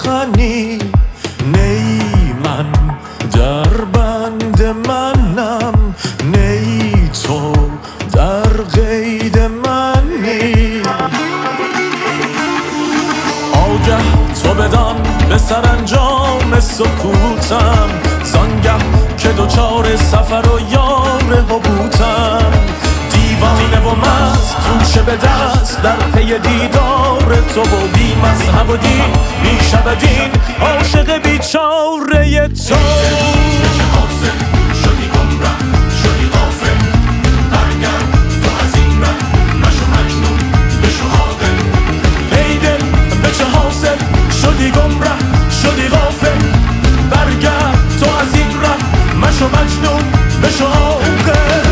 سخنی نی من در بند منم، نی تو در قید منی. آگه تو بدان به سرانجام سکوتم، زانگه که دوچار سفر و یار حبوتم. دیوانه و مست توشه به دست در پی دیدار تو و بی مذهب و دین بی شب و دین عاشق بیچاره تو. شدی گمره شدی غافل، برگرد تو از این ره مشو مجنون بشو عاقل. ای دل به چه حاصل شدی گمره شدی غافل، برگرد تو از این ره مشو مجنون بشو عاقل.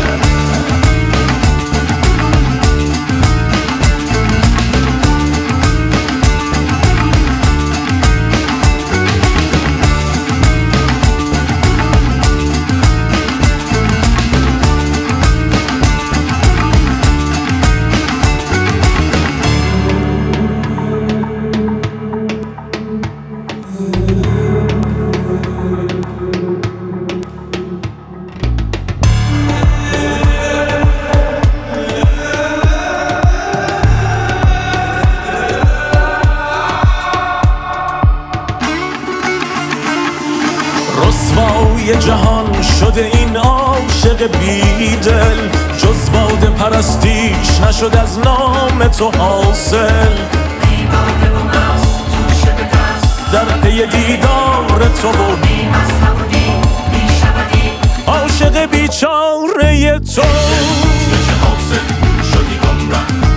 رسوای جهان شده این عاشق بیدل، جز باده پرستیش نشد از نام تو حاصل. دیوانه و مست توشه به دست در پی دیدار تو و بی مذهب و دین بی شب و دین عاشق بیچاره تو. به چه حاصل شدی گمره